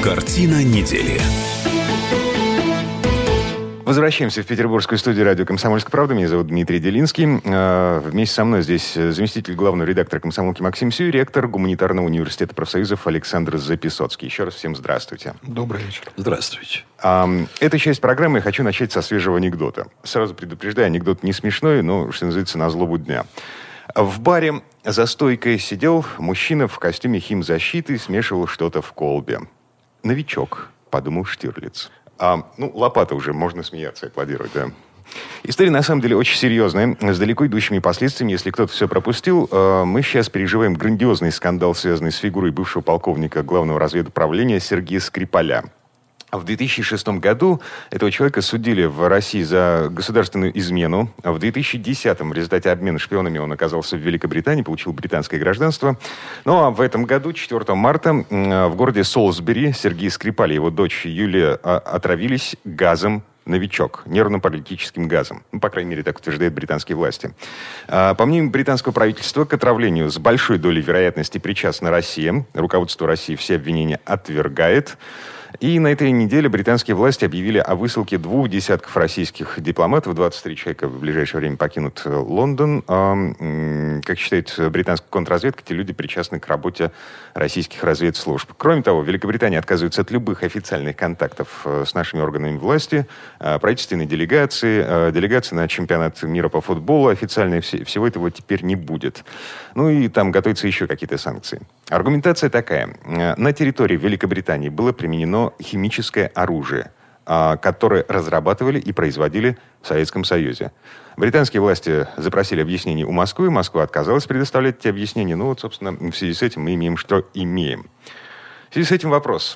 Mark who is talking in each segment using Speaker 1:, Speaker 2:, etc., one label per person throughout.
Speaker 1: Картина недели.
Speaker 2: Возвращаемся в петербургскую студию радио «Комсомольская правда». Меня зовут Дмитрий Делинский. Вместе со мной здесь заместитель главного редактора «Комсомолки» Максим Сюй, ректор Гуманитарного университета профсоюзов Александр Записоцкий. Еще раз всем здравствуйте.
Speaker 3: Добрый вечер.
Speaker 4: Здравствуйте.
Speaker 2: Эту часть программы я хочу начать со свежего анекдота. Сразу предупреждаю, анекдот не смешной, но, что называется, на злобу дня. В баре за стойкой сидел мужчина в костюме химзащиты и смешивал что-то в колбе. «Новичок», — подумал Штирлиц. Лопата уже, можно смеяться, аплодировать, да. История, на самом деле, очень серьезная, с далеко идущими последствиями. Если кто-то все пропустил, мы сейчас переживаем грандиозный скандал, связанный с фигурой бывшего полковника Главного разведуправления Сергея Скрипаля. В 2006 году этого человека судили в России за государственную измену. В 2010-м в результате обмена шпионами он оказался в Великобритании, получил британское гражданство. Ну а в этом году, 4 марта, в городе Солсбери Сергей Скрипаль и его дочь Юлия отравились газом «Новичок», нервно-паралитическим газом. По крайней мере, так утверждают британские власти. По мнению британского правительства, к отравлению с большой долей вероятности причастна Россия. Руководство России все обвинения отвергает. И на этой неделе британские власти объявили о высылке 2 десятков российских дипломатов. 23 человека в ближайшее время покинут Лондон. Как считает британская контрразведка, эти люди причастны к работе российских разведслужб. Кроме того, Великобритания отказывается от любых официальных контактов с нашими органами власти. Правительственные делегации, делегации на чемпионат мира по футболу официальные, всего этого теперь не будет. Ну и там готовятся еще какие-то санкции. Аргументация такая. На территории Великобритании было применено химическое оружие, которое разрабатывали и производили в Советском Союзе. Британские власти запросили объяснений у Москвы. Москва отказалась предоставлять эти объяснения. Ну вот, собственно, в связи с этим мы имеем, что имеем. В связи с этим вопрос.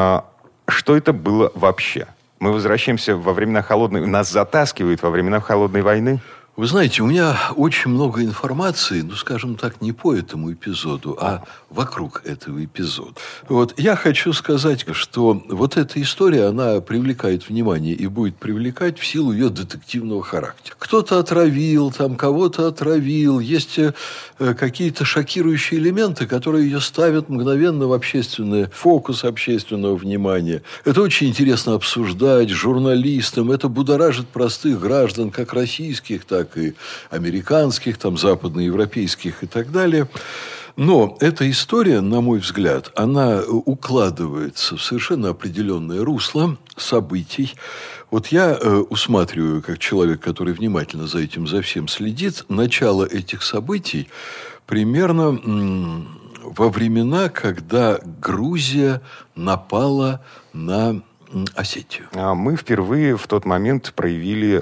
Speaker 2: Что это было вообще? Мы возвращаемся во времена холодной... Нас затаскивают во времена холодной войны?
Speaker 4: Вы знаете, у меня очень много информации, скажем так, не по этому эпизоду, а вокруг этого эпизода. Вот я хочу сказать, что вот эта история, она привлекает внимание и будет привлекать в силу ее детективного характера. Кто-то отравил, кого-то отравил. Есть какие-то шокирующие элементы, которые ее ставят мгновенно в общественный фокус общественного внимания. Это очень интересно обсуждать журналистам. Это будоражит простых граждан, как российских, так и американских, западноевропейских и так далее. Но эта история, на мой взгляд, она укладывается в совершенно определенное русло событий. Вот я усматриваю, как человек, который внимательно за всем следит, начало этих событий примерно во времена, когда Грузия напала на Осетию.
Speaker 2: Мы впервые в тот момент проявили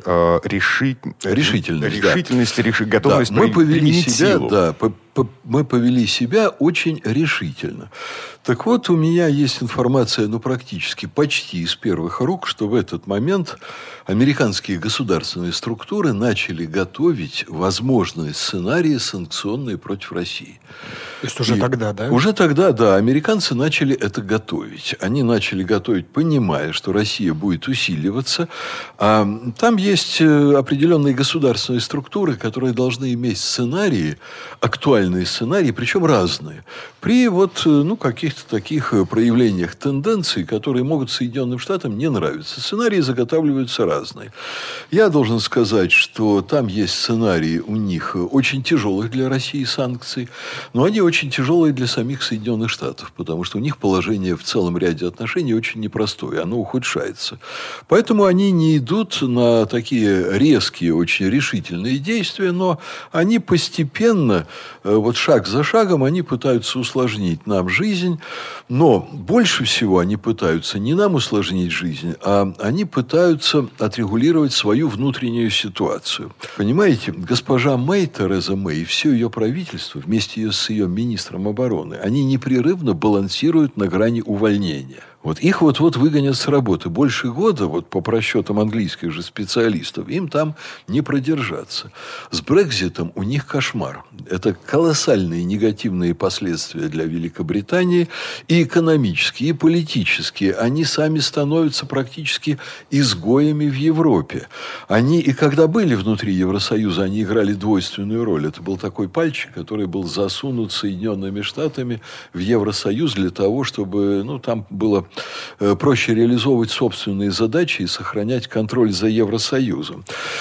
Speaker 2: решительность, готовность применить силу.
Speaker 4: Мы повели себя очень решительно. Так вот, у меня есть информация, практически почти из первых рук, что в этот момент американские государственные структуры начали готовить возможные сценарии санкционные против России.
Speaker 3: То есть уже тогда, да?
Speaker 4: Уже тогда, да. Американцы начали это готовить. Они начали готовить, понимая, что Россия будет усиливаться. А там есть определенные государственные структуры, которые должны иметь сценарии, актуальные сценарии, причем разные, при каких-то таких проявлениях тенденций, которые могут Соединенным Штатам не нравиться. Сценарии заготавливаются разные. Я должен сказать, что там есть сценарии у них очень тяжелых для России санкций, но они очень тяжелые для самих Соединенных Штатов, потому что у них положение в целом ряде отношений очень непростое, оно ухудшается. Поэтому они не идут на такие резкие, очень решительные действия, но они постепенно, шаг за шагом, они пытаются усложнить нам жизнь, но больше всего они пытаются не нам усложнить жизнь, а они пытаются отрегулировать свою внутреннюю ситуацию. Понимаете, госпожа Мэй, Тереза Мэй, и все ее правительство, вместе с ее министром обороны, они непрерывно балансируют на грани увольнения. Их вот-вот выгонят с работы. Больше года, по просчетам английских же специалистов, им там не продержаться. С Брекситом у них кошмар. Это колоссальные негативные последствия для Великобритании, и экономические, и политические. Они сами становятся практически изгоями в Европе. Они, и когда были внутри Евросоюза, они играли двойственную роль. Это был такой пальчик, который был засунут Соединенными Штатами в Евросоюз для того, чтобы там было проще реализовывать собственные задачи и сохранять контроль за Евросоюзом.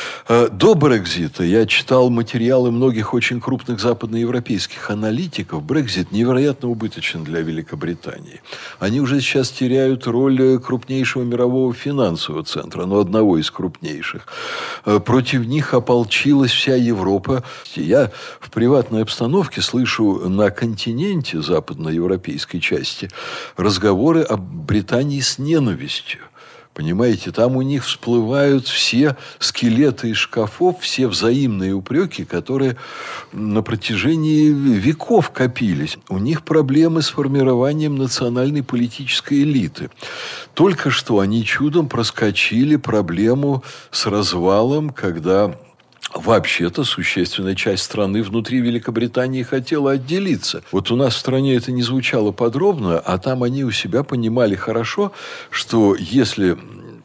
Speaker 4: До Брексита я читал материалы многих очень крупных западноевропейских аналитиков. Брексит невероятно убыточен для Великобритании. Они уже сейчас теряют роль крупнейшего мирового финансового центра, но одного из крупнейших. Против них ополчилась вся Европа. Я в приватной обстановке слышу на континенте западноевропейской части разговоры о Британии с ненавистью. Понимаете, там у них всплывают все скелеты из шкафов, все взаимные упреки, которые на протяжении веков копились. У них проблемы с формированием национальной политической элиты. Только что они чудом проскочили проблему с развалом, когда вообще-то существенная часть страны внутри Великобритании хотела отделиться. Вот у нас в стране это не звучало подробно, а там они у себя понимали хорошо, что если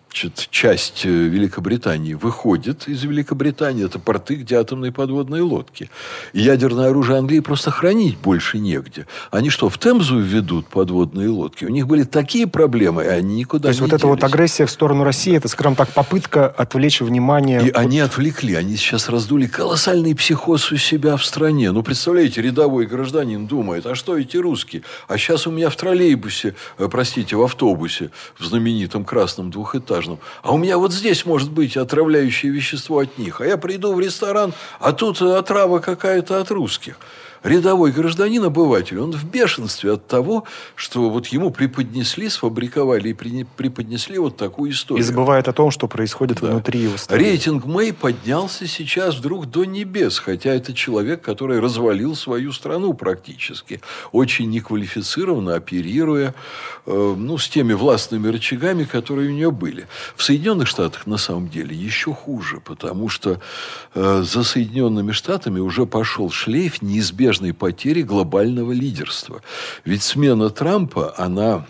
Speaker 4: часть Великобритании выходит из Великобритании, это порты, где атомные подводные лодки. И ядерное оружие Англии просто хранить больше негде. Они что, в Темзу введут подводные лодки? У них были такие проблемы, и они никуда не делись.
Speaker 3: То есть, вот эта вот агрессия в сторону России, это, скажем так, попытка отвлечь внимание...
Speaker 4: И они отвлекли. Они сейчас раздули колоссальный психоз у себя в стране. Ну, представляете, рядовой гражданин думает, а что эти русские? А сейчас у меня в троллейбусе, в автобусе, в знаменитом красном двухэтажном, а у меня вот здесь может быть отравляющее вещество от них. А я приду в ресторан, а тут отрава какая-то от русских. Рядовой гражданин, обыватель, он в бешенстве от того, что вот ему сфабриковали и преподнесли вот такую историю.
Speaker 3: И забывает о том, что происходит внутри его страны.
Speaker 4: Рейтинг Мэй поднялся сейчас вдруг до небес, хотя это человек, который развалил свою страну практически, очень неквалифицированно оперируя с теми властными рычагами, которые у нее были. В Соединенных Штатах на самом деле еще хуже, потому что за Соединенными Штатами уже пошел шлейф неизбежной потери глобального лидерства. Ведь смена Трампа, она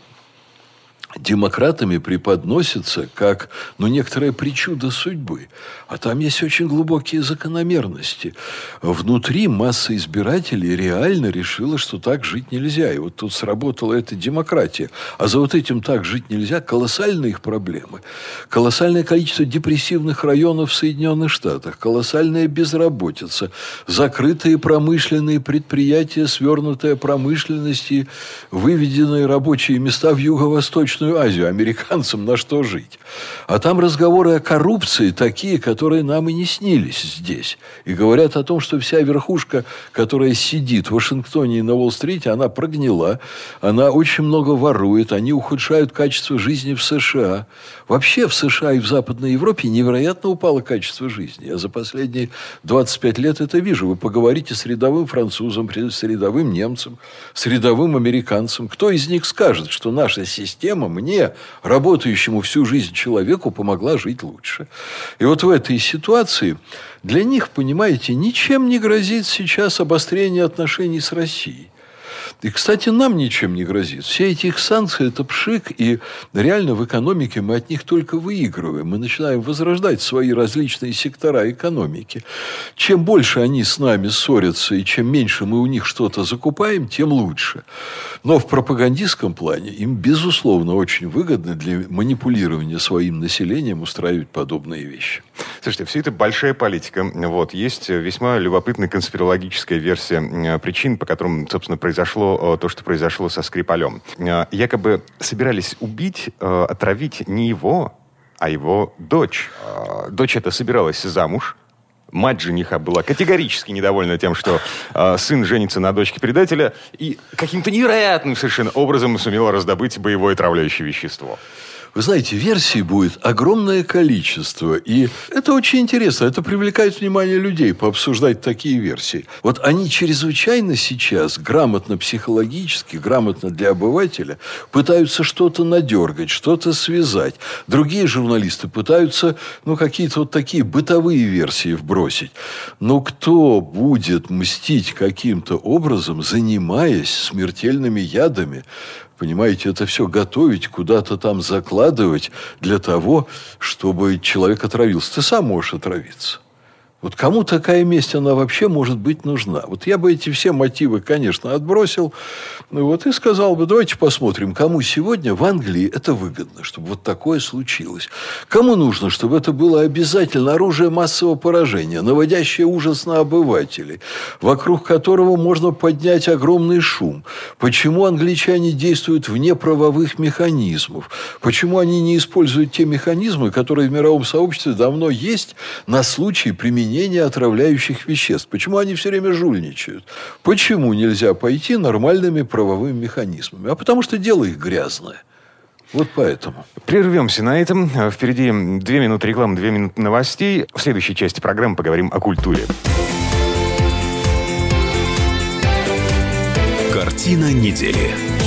Speaker 4: демократами преподносится как, некоторая причуда судьбы. А там есть очень глубокие закономерности. Внутри масса избирателей реально решила, что так жить нельзя. И вот тут сработала эта демократия. А за вот этим так жить нельзя колоссальные их проблемы. Колоссальное количество депрессивных районов в Соединенных Штатах. Колоссальная безработица. Закрытые промышленные предприятия, свернутая промышленность и выведенные рабочие места в Юго-Восточную Азию. Американцам на что жить? А там разговоры о коррупции такие, которые нам и не снились здесь. И говорят о том, что вся верхушка, которая сидит в Вашингтоне и на Уолл-стрите, она прогнила, она очень много ворует, они ухудшают качество жизни в США. Вообще в США и в Западной Европе невероятно упало качество жизни. Я за последние 25 лет это вижу. Вы поговорите с рядовым французом, с рядовым немцем, с рядовым американцем. Кто из них скажет, что наша система мне, работающему всю жизнь человеку, помогла жить лучше? И вот в этой ситуации для них, понимаете, ничем не грозит сейчас обострение отношений с Россией. И, кстати, нам ничем не грозит. Все эти их санкции – это пшик, и реально в экономике мы от них только выигрываем. Мы начинаем возрождать свои различные сектора экономики. Чем больше они с нами ссорятся, и чем меньше мы у них что-то закупаем, тем лучше. Но в пропагандистском плане им, безусловно, очень выгодно для манипулирования своим населением устраивать подобные вещи.
Speaker 2: Слушайте, все это большая политика. Вот. Есть весьма любопытная конспирологическая версия причин, по которым, собственно, произошло то, что произошло со Скрипалем. Якобы собирались убить, отравить не его, а его дочь. Дочь эта собиралась замуж. Мать жениха была категорически недовольна тем, что сын женится на дочке предателя, и каким-то невероятным совершенно образом сумела раздобыть боевое отравляющее вещество.
Speaker 4: Вы знаете, версий будет огромное количество. И это очень интересно. Это привлекает внимание людей пообсуждать такие версии. Вот они чрезвычайно сейчас грамотно психологически, грамотно для обывателя пытаются что-то надергать, что-то связать. Другие журналисты пытаются, какие-то вот такие бытовые версии вбросить. Но кто будет мстить каким-то образом, занимаясь смертельными ядами? Понимаете, это все готовить, куда-то там закладывать для того, чтобы человек отравился. Ты сам можешь отравиться. Вот кому такая месть, она вообще может быть нужна? Вот я бы эти все мотивы, конечно, отбросил. И сказал бы, давайте посмотрим, кому сегодня в Англии это выгодно, чтобы вот такое случилось. Кому нужно, чтобы это было обязательно оружие массового поражения, наводящее ужас на обывателей, вокруг которого можно поднять огромный шум. Почему англичане действуют вне правовых механизмов? Почему они не используют те механизмы, которые в мировом сообществе давно есть на случай применения отравляющих веществ? Почему они все время жульничают? Почему нельзя пойти нормальными правовыми механизмами? А потому что дело их грязное. Вот поэтому.
Speaker 2: Прервемся на этом. Впереди 2 минуты рекламы, 2 минуты новостей. В следующей части программы поговорим о культуре.
Speaker 1: Картина недели.